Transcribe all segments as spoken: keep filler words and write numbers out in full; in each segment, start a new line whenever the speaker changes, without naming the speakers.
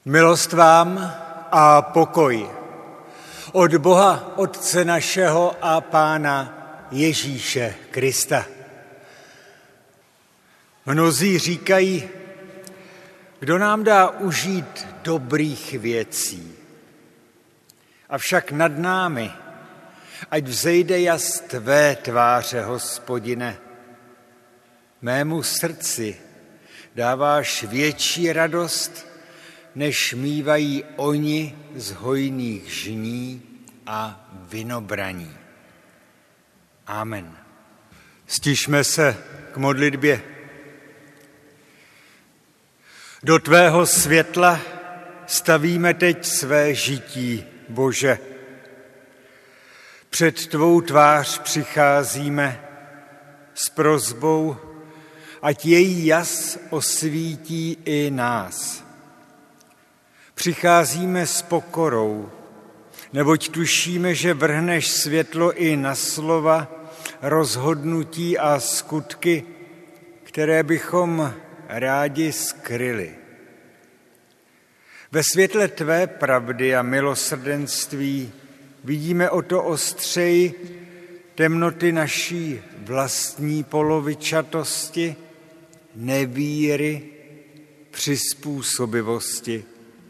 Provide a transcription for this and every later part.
Milost vám a pokoj od Boha Otce našeho a Pána Ježíše Krista. Mnozí říkají, kdo nám dá užít dobrých věcí. Avšak nad námi, ať vzejde jas tvé tváře, Hospodine. Mému srdci dáváš větší radost, než mívají oni z hojných žní a vinobraní. Amen. Stišme se k modlitbě. Do tvého světla stavíme teď své žití, Bože. Před tvou tvář přicházíme s prosbou, ať její jas osvítí i nás. Přicházíme s pokorou, neboť tušíme, že vrhneš světlo i na slova, rozhodnutí a skutky, které bychom rádi skryli. Ve světle tvé pravdy a milosrdenství vidíme o to ostřeji temnoty naší vlastní polovičatosti, nevíry, přizpůsobivosti.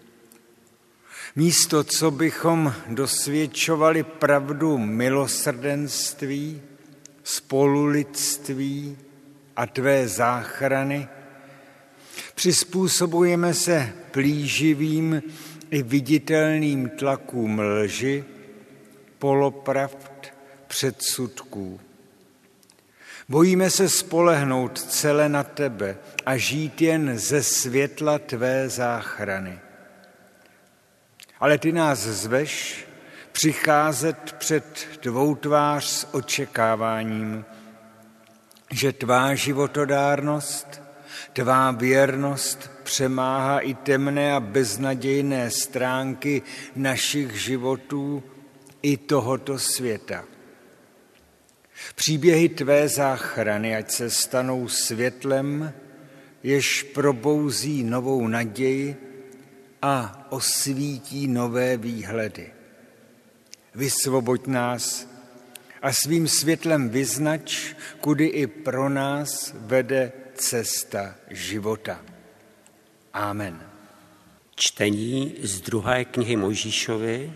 Místo, co bychom dosvědčovali pravdu milosrdenství, spolulidství a tvé záchrany, přizpůsobujeme se plíživým i viditelným tlakům lži, polopravd, předsudků. Bojíme se spolehnout celé na tebe a žít jen ze světla tvé záchrany. Ale ty nás zveš přicházet před tvou tvář s očekáváním, že tvá životodárnost, tvá věrnost přemáhá i temné a beznadějné stránky našich životů i tohoto světa. Příběhy tvé záchrany, ať se stanou světlem, jež probouzí novou naději a osvítí nové výhledy. Vysvoboď nás a svým světlem vyznač, kudy i pro nás vede cesta života. Amen.
Čtení z druhé knihy Mojžíšovy,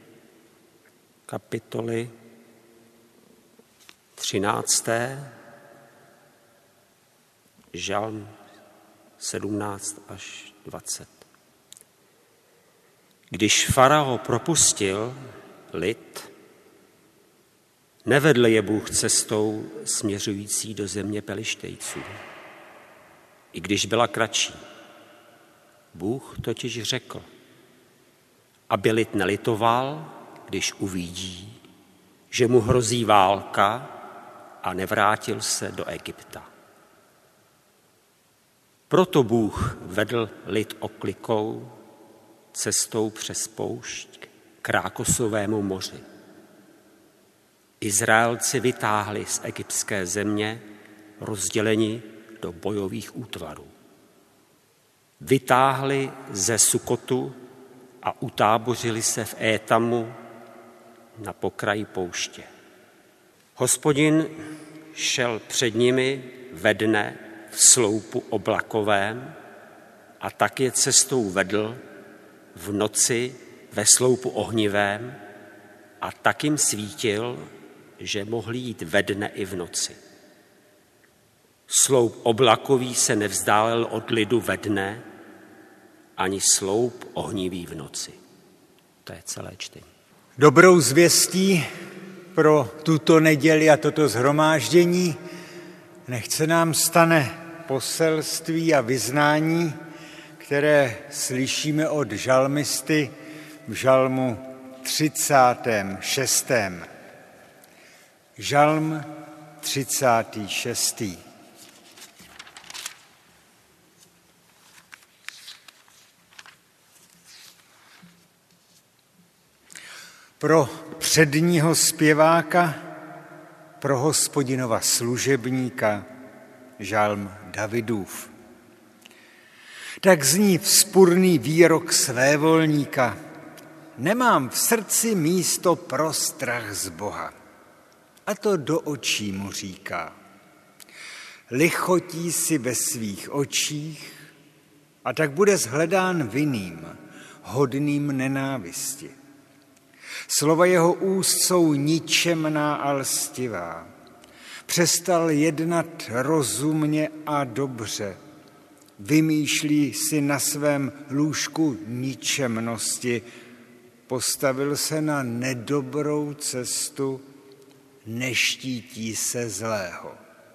kapitoly třinácté, žalm sedmnáct až dvacet. Když farao propustil lid, nevedl je Bůh cestou směřující do země Pelištejců, i když byla kratší. Bůh totiž řekl, aby lid nelitoval, když uvidí, že mu hrozí válka, a nevrátil se do Egypta. Proto Bůh vedl lid oklikou cestou přes poušť k Rákosovému moři. Izraelci vytáhli z egyptské země rozděleni do bojových útvarů. Vytáhli ze Sukotu a utábořili se v Étamu na pokraji pouště. Hospodin šel před nimi ve dne v sloupu oblakovém a tak je cestou vedl v noci ve sloupu ohnivém a tak jim svítil, že mohli jít ve dne i v noci. Sloup oblakový se nevzdálel od lidu ve dne, ani sloup ohnivý v noci. To je celé čtení.
Dobrou zvěstí pro tuto neděli a toto shromáždění nechť se nám stane poselství a vyznání, které slyšíme od žalmisty v žalmu třicátém šestém. Žalm třicátý šestý. Pro předního zpěváka, pro Hospodinova služebníka, žalm Davidův. Tak zní vzpurný výrok svévolníka. Nemám v srdci místo pro strach z Boha. A to do očí mu říká. Lichotí si ve svých očích a tak bude shledán vinným, hodným nenávisti. Slova jeho úst jsou ničemná a lstivá. Přestal jednat rozumně a dobře. Vymýšlí si na svém lůžku ničemnosti. Postavil se na nedobrou cestu, neštítí se zlého.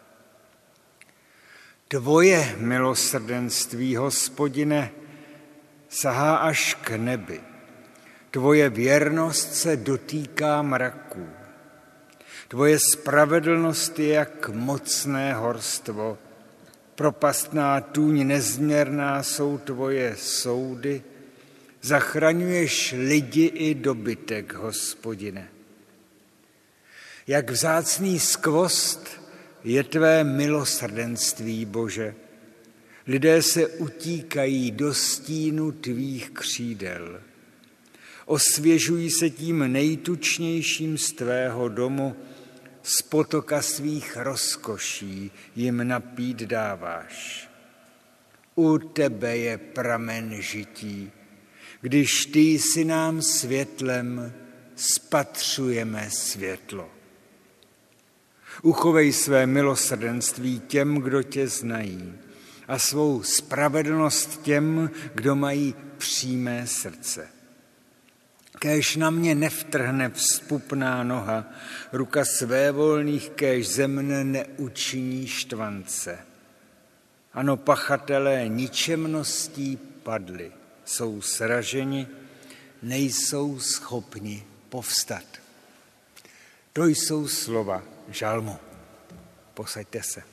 Tvoje milosrdenství, Hospodine, sahá až k nebi. Tvoje věrnost se dotýká mraků. Tvoje spravedlnost je jak mocné horstvo. Propastná tůň nezměrná jsou tvoje soudy. Zachraňuješ lidi i dobytek, Hospodine. Jak vzácný skvost je tvé milosrdenství, Bože. Lidé se utíkají do stínu tvých křídel. Osvěžují se tím nejtučnějším z tvého domu, z potoka svých rozkoší jim napít dáváš. U tebe je pramen žití, když ty jsi nám světlem, spatřujeme světlo. Uchovej své milosrdenství těm, kdo tě znají, a svou spravedlnost těm, kdo mají přímé srdce. Kéž na mě nevtrhne vzpupná noha, ruka svévolných, kéž ze mne neučiní štvance. Ano, pachatelé ničemností padli, jsou sraženi, nejsou schopni povstat. To jsou slova žalmu. Posaďte se.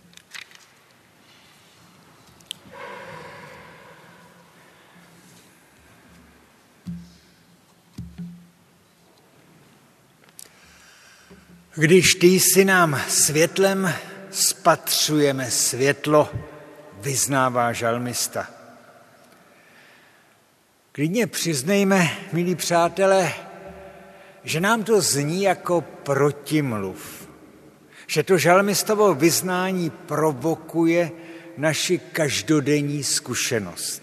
Když ty jsi nám světlem, spatřujeme světlo, vyznává žalmista. Klidně přiznejme, milí přátelé, že nám to zní jako protimluv, že to žalmistovo vyznání provokuje naši každodenní zkušenost.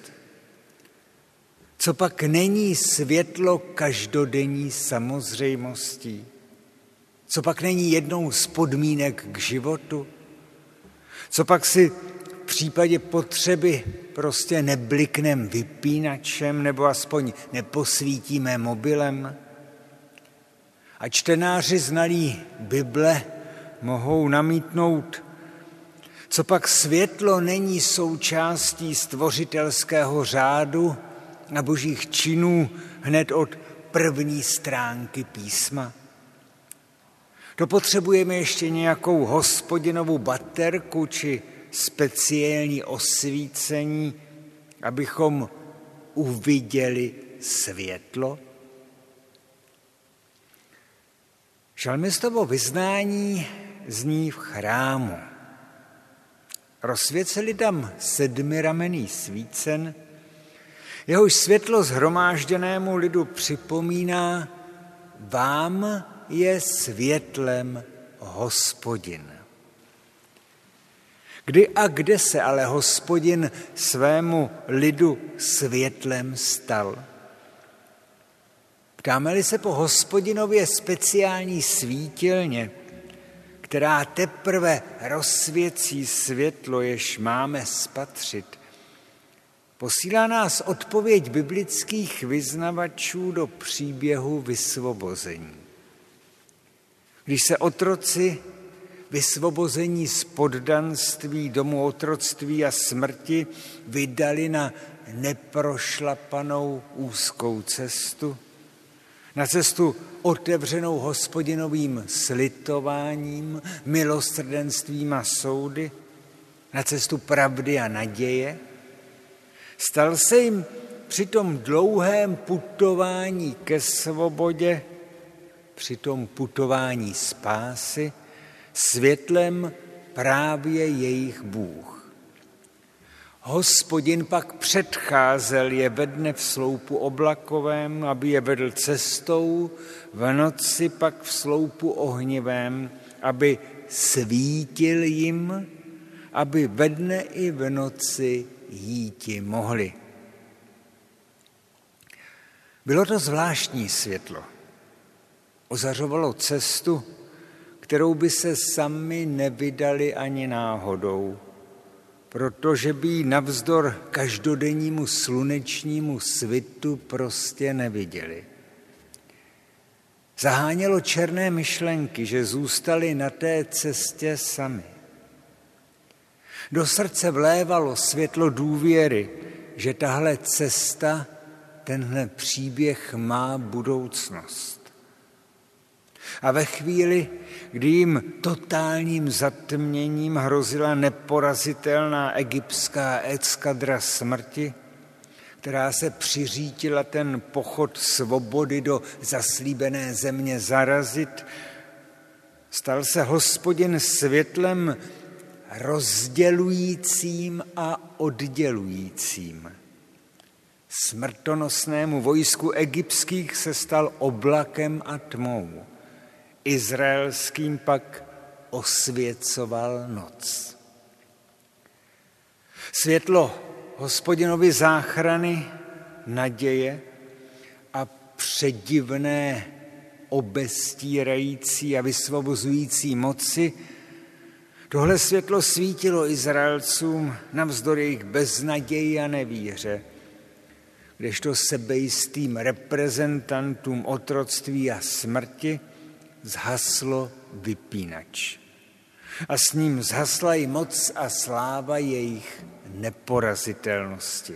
Co pak není světlo každodenní samozřejmostí? Co pak není jednou z podmínek k životu? Co pak si v případě potřeby prostě nebliknem vypínačem nebo aspoň neposvítíme mobilem? A čtenáři znalí Bible mohou namítnout, co pak světlo není součástí stvořitelského řádu a božích činů hned od první stránky písma. To potřebujeme ještě nějakou Hospodinovu baterku či speciální osvícení, abychom uviděli světlo? Žalmistovo vyznání zní v chrámu. Rozsvěceli tam sedmiramenný svícen, jehož světlo shromážděnému lidu připomíná, vám je světlem Hospodin. Kdy a kde se ale Hospodin svému lidu světlem stal? Ptáme-li se po Hospodinově speciální svítilně, která teprve rozsvěcí světlo, jež máme spatřit, posílá nás odpověď biblických vyznavačů do příběhu vysvobození. Když se otroci vysvobození z poddanství, domu otroctví a smrti vydali na neprošlapanou úzkou cestu, na cestu otevřenou Hospodinovým slitováním, milosrdenstvím a soudy, na cestu pravdy a naděje, stal se jim při tom dlouhém putování ke svobodě, při tom putování spásy, světlem právě jejich Bůh. Hospodin pak předcházel je ve dne v sloupu oblakovém, aby je vedl cestou, v noci pak v sloupu ohnivém, aby svítil jim, aby ve dne i v noci jíti mohli. Bylo to zvláštní světlo. Ozařovalo cestu, kterou by se sami nevydali ani náhodou, protože by ji navzdor každodennímu slunečnímu svitu prostě neviděli. Zahánělo černé myšlenky, že zůstali na té cestě sami. Do srdce vlévalo světlo důvěry, že tahle cesta, tenhle příběh má budoucnost. A ve chvíli, kdy jim totálním zatměním hrozila neporazitelná egyptská eskadra smrti, která se přiřítila ten pochod svobody do zaslíbené země zarazit, stal se Hospodin světlem rozdělujícím a oddělujícím. Smrtonosnému vojsku egyptských se stal oblakem a tmou. Izraelským pak osvěcoval noc. Světlo Hospodinovy záchrany, naděje a předivné obestírající a vysvobozující moci, tohle světlo svítilo Izraelcům navzdory jejich beznaději a nevíře, kdežto sebejistým reprezentantům otroctví a smrti zhaslo vypínač. A s ním zhasla i moc a sláva jejich neporazitelnosti.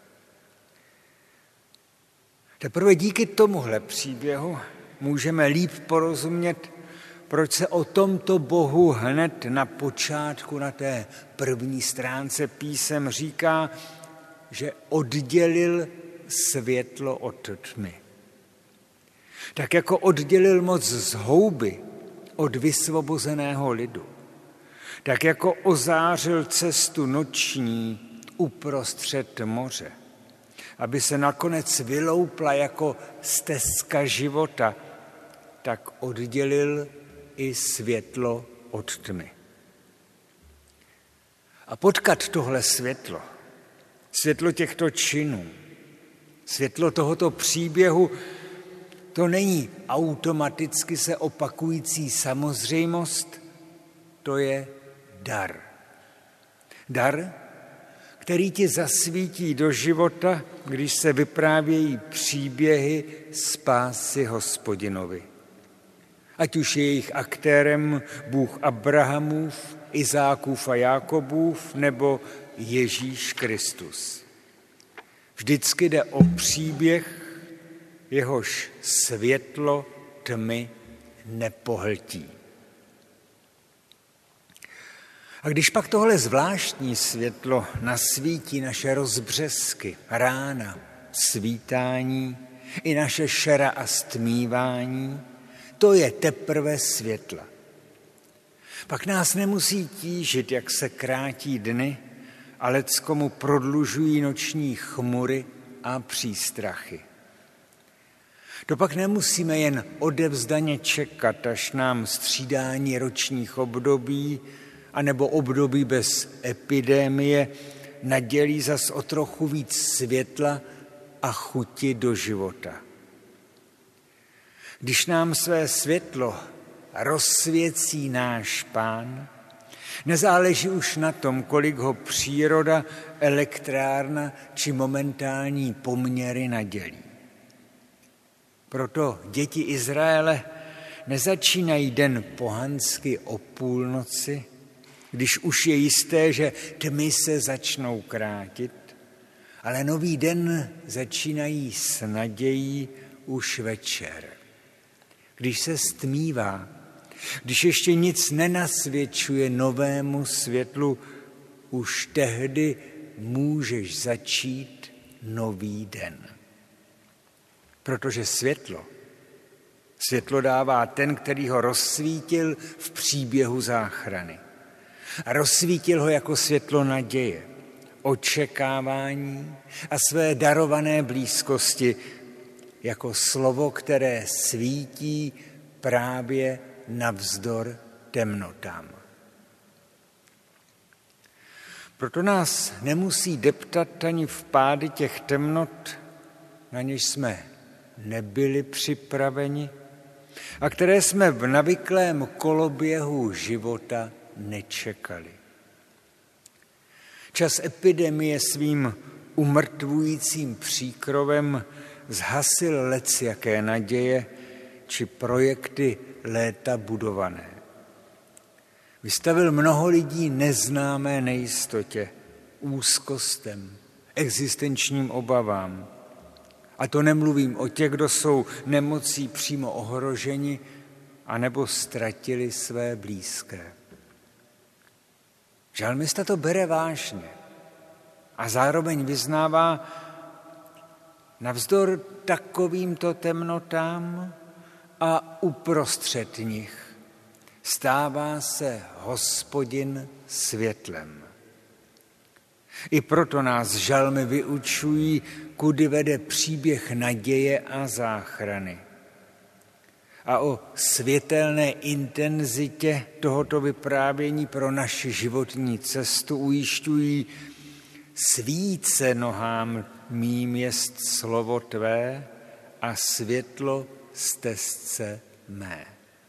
Teprve díky tomuhle příběhu můžeme líp porozumět, proč se o tomto Bohu hned na počátku, na té první stránce písem říká, že oddělil světlo od tmy. Tak jako oddělil moc z houby od vysvobozeného lidu, tak jako ozářil cestu noční uprostřed moře, aby se nakonec vyloupla jako stezka života, tak oddělil i světlo od tmy. A potkat tohle světlo, světlo těchto činů, světlo tohoto příběhu, to není automaticky se opakující samozřejmost, to je dar. Dar, který ti zasvítí do života, když se vyprávějí příběhy spásy Hospodinovi. Ať už je jejich aktérem Bůh Abrahamův, Izákův a Jákobův nebo Ježíš Kristus. Vždycky jde o příběh, jehož světlo tmy nepohltí. A když pak tohle zvláštní světlo nasvítí naše rozbřesky, rána, svítání i naše šera a stmívání, to je teprve světla. Pak nás nemusí tížit, jak se krátí dny, a leckomu prodlužují noční chmury a přístrachy. To pak nemusíme jen odevzdaně čekat, až nám střídání ročních období anebo období bez epidemie nadělí zas o trochu víc světla a chuti do života. Když nám své světlo rozsvěcí náš Pán, nezáleží už na tom, kolik ho příroda, elektrárna či momentální poměry nadělí. Proto děti Izraele nezačínají den pohansky o půlnoci, když už je jisté, že tmy se začnou krátit, ale nový den začínají s nadějí už večer. Když se stmívá, když ještě nic nenasvědčuje novému světlu, už tehdy můžeš začít nový den. Protože světlo, světlo dává ten, který ho rozsvítil v příběhu záchrany. A rozsvítil ho jako světlo naděje, očekávání a své darované blízkosti jako slovo, které svítí právě navzdor temnotám. Proto nás nemusí deptat ani v pády těch temnot, na něž jsme nebyli připraveni a které jsme v navyklém koloběhu života nečekali. Čas epidemie svým umrtvujícím příkrovem zhasil lecjaké naděje či projekty léta budované. Vystavil mnoho lidí neznámé nejistotě, úzkostem, existenčním obavám. A to nemluvím o těch, kdo jsou nemocí přímo ohroženi anebo ztratili své blízké. Žalmista to bere vážně a zároveň vyznává, navzdor takovýmto temnotám a uprostřed nich stává se Hospodin světlem. I proto nás žalmy vyučují, kudy vede příběh naděje a záchrany. A o světelné intenzitě tohoto vyprávění pro naši životní cestu ujišťují: svíce nohám mým jest slovo tvé a světlo stezce mé.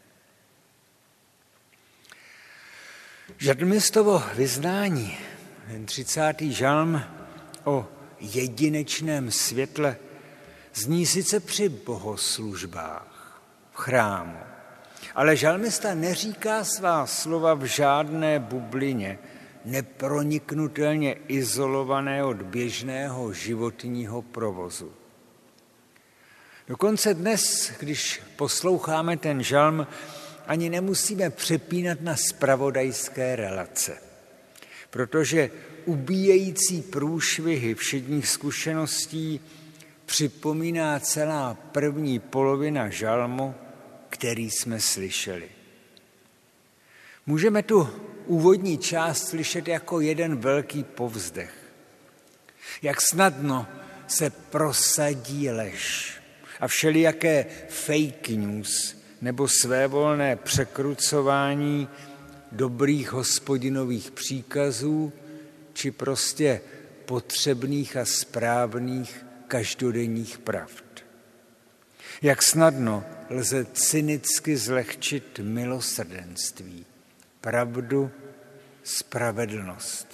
Žalmistovo vyznání, ten třicátý žalm o jedinečném světle, zní sice při bohoslužbách v chrámu, ale žalmista neříká svá slova v žádné bublině, neproniknutelně izolované od běžného životního provozu. Dokonce dnes, když posloucháme ten žalm, ani nemusíme přepínat na zpravodajské relace, protože ubíjející průšvihy všedních zkušeností připomíná celá první polovina žalmu, který jsme slyšeli. Můžeme tu úvodní část slyšet jako jeden velký povzdech. Jak snadno se prosadí lež a všelijaké fake news nebo svévolné překrucování dobrých hospodinových příkazů či prostě potřebných a správných každodenních pravd. Jak snadno lze cynicky zlehčit milosrdenství, pravdu, spravedlnost.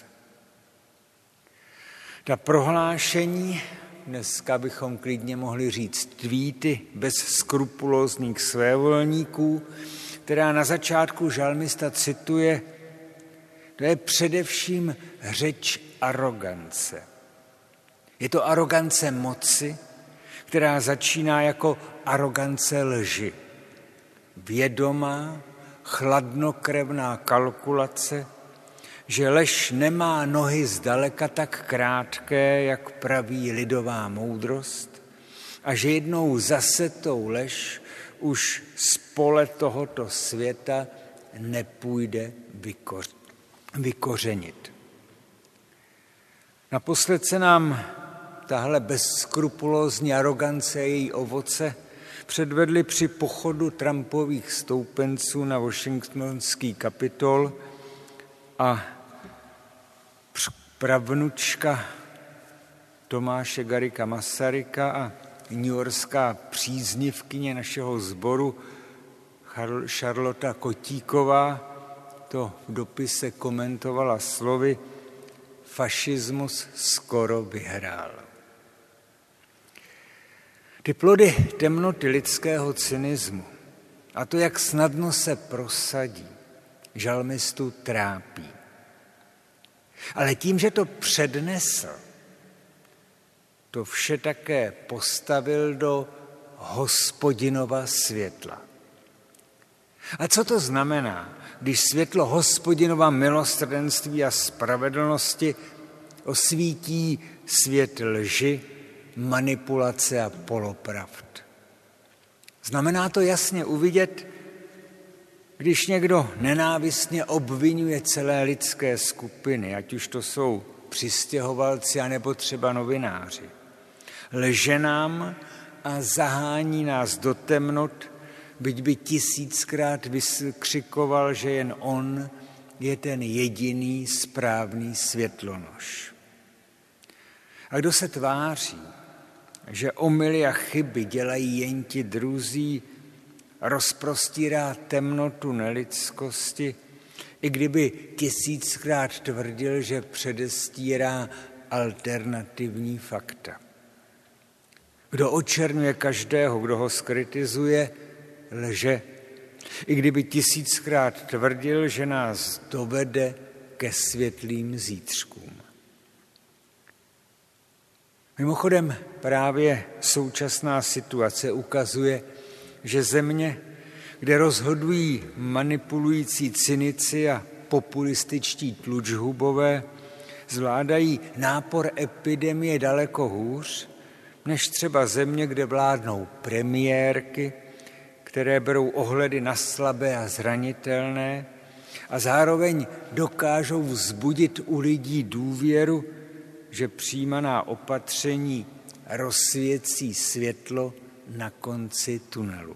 Ta prohlášení, dneska bychom klidně mohli říct tweety bez skrupulózních svévolníků, která na začátku žalmista cituje, to je především řeč arogance. Je to arogance moci, která začíná jako arogance lži. Vědomá, chladnokrevná kalkulace, že lež nemá nohy zdaleka tak krátké, jak praví lidová moudrost, a že jednou zasetou lež už z pole tohoto světa nepůjde vykořenit. Naposled se nám tahle bezskrupulózní arogance a její ovoce předvedli při pochodu Trumpových stoupenců na washingtonský Kapitol a pravnučka Tomáše Garrigua Masaryka a newyorská příznivkyně našeho sboru Charlotta Kotíková to v dopise komentovala slovy: fašismus skoro vyhrál. Ty plody temnoty lidského cynismu a to, jak snadno se prosadí, žalmistu trápí. Ale tím, že to přednesl, to vše také postavil do Hospodinova světla. A co to znamená, když světlo Hospodinova milosrdenství a spravedlnosti osvítí svět lži, manipulace a polopravd? Znamená to jasně uvidět, když někdo nenávistně obvinuje celé lidské skupiny, ať už to jsou přistěhovalci anebo třeba novináři. Lže nám a zahání nás do temnot, byť by tisíckrát vykřikoval, že jen on je ten jediný správný světlonož. A kdo se tváří, že omyly a chyby dělají jen ti druzí, rozprostírá temnotu nelidskosti, i kdyby tisíckrát tvrdil, že předestírá alternativní fakta. Kdo očerňuje každého, kdo ho skritizuje, lže, i kdyby tisíckrát tvrdil, že nás dovede ke světlým zítřkům. Mimochodem právě současná situace ukazuje, že země, kde rozhodují manipulující cynici a populističtí tlučhubové, zvládají nápor epidemie daleko hůř, než třeba země, kde vládnou premiérky, které berou ohledy na slabé a zranitelné a zároveň dokážou vzbudit u lidí důvěru, že přijímaná opatření rozsvěcí světlo na konci tunelu.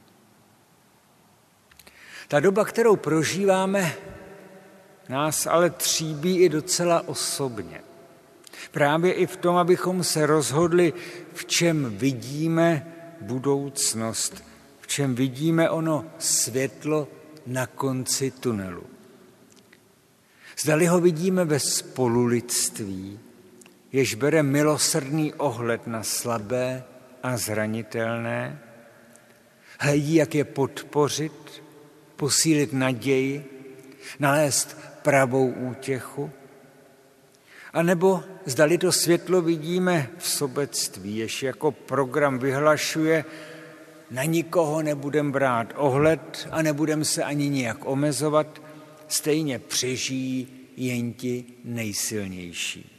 Ta doba, kterou prožíváme, nás ale tříbí i docela osobně. Právě i v tom, abychom se rozhodli, v čem vidíme budoucnost, v čem vidíme ono světlo na konci tunelu. Zdali ho vidíme ve spolulidství, jež bere milosrdný ohled na slabé a zranitelné, hledí, jak je podpořit, posílit naději, nalézt pravou útěchu, a nebo zdali to světlo vidíme v sobectví, jež jako program vyhlašuje, na nikoho nebudem brát ohled a nebudem se ani nijak omezovat, stejně přežijí jen ti nejsilnější.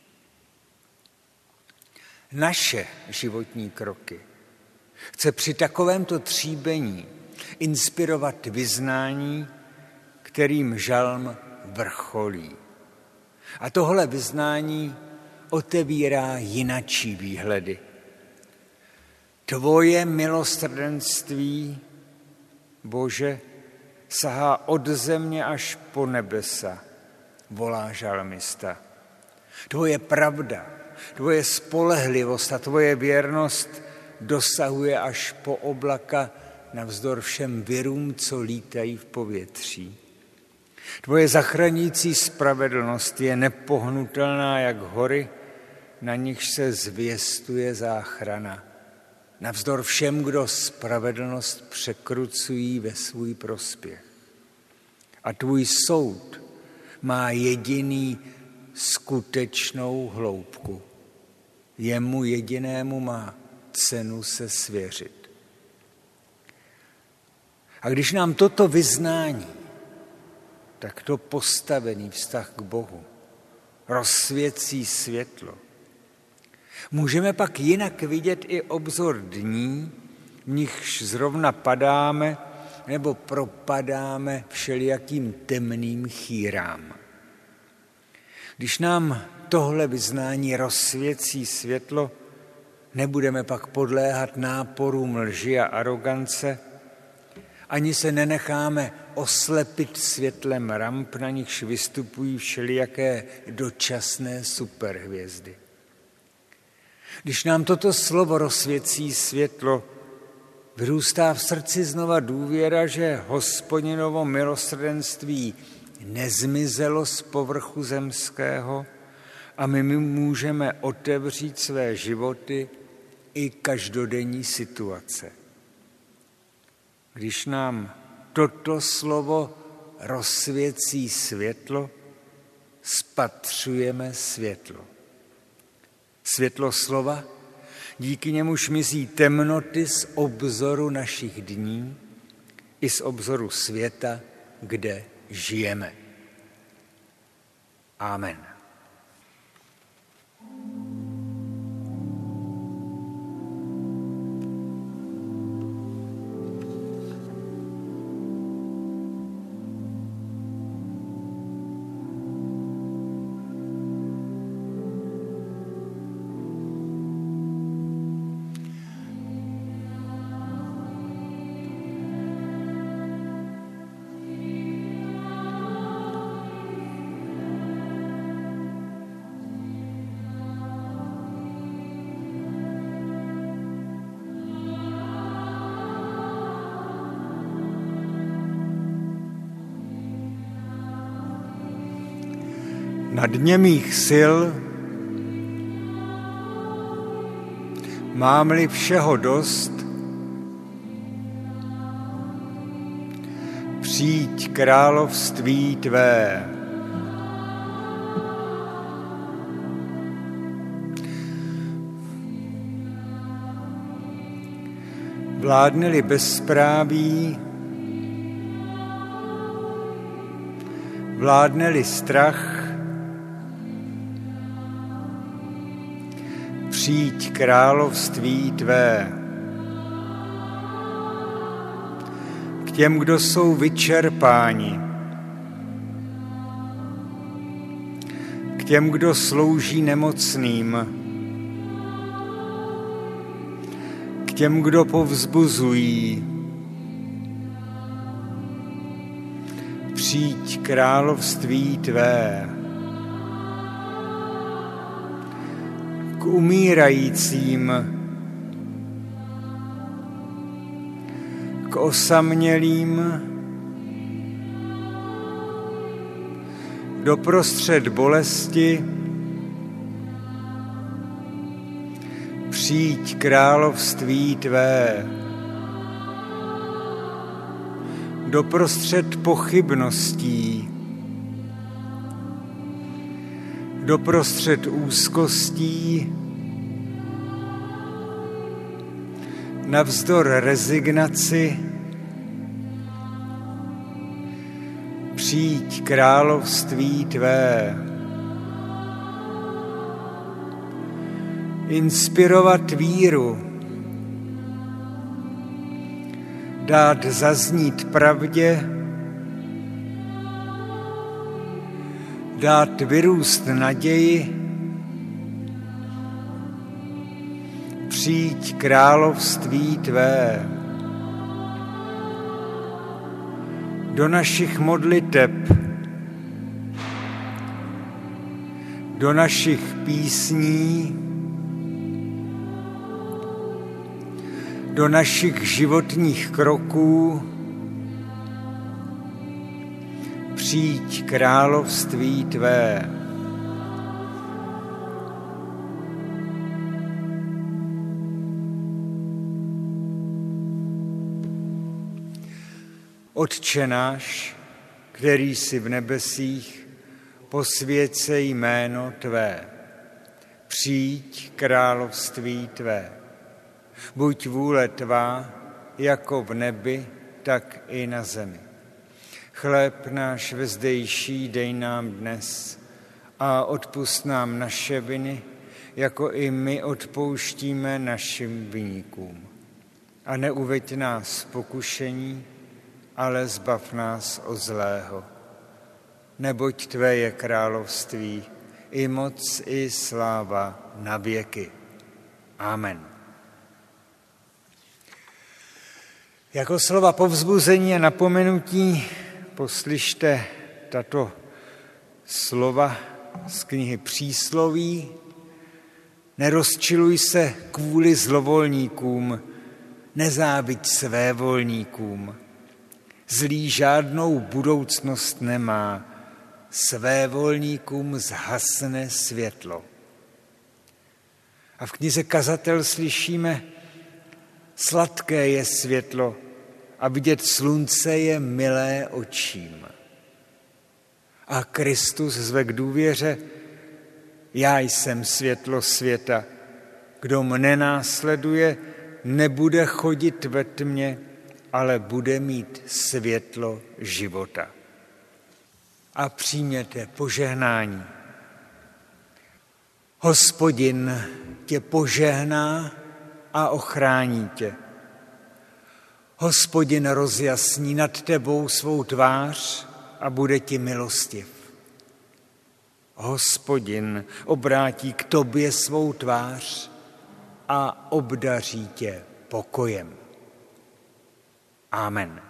Naše životní kroky chce při takovémto tříbení inspirovat vyznání, kterým žalm vrcholí. A tohle vyznání otevírá jinačí výhledy. Tvoje milosrdenství, Bože, sahá od země až po nebesa, volá žalmista. Tvoje pravda, tvoje spolehlivost a tvoje věrnost dosahuje až po oblaka navzdor všem virům, co lítají v povětří. Tvoje zachraňující spravedlnost je nepohnutelná jak hory, na nichž se zvěstuje záchrana. Navzdor všem, kdo spravedlnost překrucují ve svůj prospěch. A tvůj soud má jediný skutečnou hloubku. Jemu jedinému má cenu se svěřit. A když nám toto vyznání, tak to postavený vztah k Bohu rozsvěcí světlo, můžeme pak jinak vidět i obzor dní, v nichž zrovna padáme nebo propadáme všelijakým temným chýrám. Když nám tohle vyznání rozsvěcí světlo, nebudeme pak podléhat náporům lži a arogance, ani se nenecháme oslepit světlem ramp, na nichž vystupují všelijaké dočasné superhvězdy. Když nám toto slovo rozsvěcí světlo, vyrůstá v srdci znova důvěra, že Hospodinovo milosrdenství nezmizelo z povrchu zemského a my můžeme otevřít své životy i každodenní situace. Když nám toto slovo rozsvěcí světlo, spatřujeme světlo. Světlo slova, díky němuž mizí temnoty z obzoru našich dní i z obzoru světa, kde žijeme. Amen. Na dně mých sil mám-li všeho dost, přijď království tvé. Vládne-li bezpráví, vládne-li strach, přijď království tvé. K těm, kdo jsou vyčerpáni, k těm, kdo slouží nemocným, k těm, kdo povzbuzují, přijď království tvé. K umírajícím, k osamělým, doprostřed bolesti, přijď království tvé. Doprostřed pochybností, doprostřed úzkostí, navzdor rezignaci, přijď království tvé. Inspirovat víru, dát zaznít pravdě, dát vyrůst naději, přijď království tvé. Do našich modliteb, do našich písní, do našich životních kroků, přijď království tvé. Otče náš, který jsi v nebesích, posvěť se jméno tvé. Přijď království tvé. Buď vůle tvá, jako v nebi, tak i na zemi. Chléb náš vezdejší dej nám dnes a odpusť nám naše viny, jako i my odpouštíme našim viníkům. A neuveď nás v pokušení, ale zbav nás od zlého. Neboť tvé je království, i moc, i sláva na věky. Amen. Jako slova povzbuzení a napomenutí poslyšte tato slova z knihy Přísloví. Nerozčiluj se kvůli zlovolníkům, nezáviď svévolníkům. Zlý žádnou budoucnost nemá, svévolníkům zhasne světlo. A v knize Kazatel slyšíme, sladké je světlo a vidět slunce je milé očím. A Kristus zve k důvěře, já jsem světlo světa, kdo mne následuje, nebude chodit ve tmě, ale bude mít světlo života. A přijměte požehnání. Hospodin tě požehná a ochrání tě. Hospodin rozjasní nad tebou svou tvář a bude ti milostiv. Hospodin obrátí k tobě svou tvář a obdaří tě pokojem. Amen.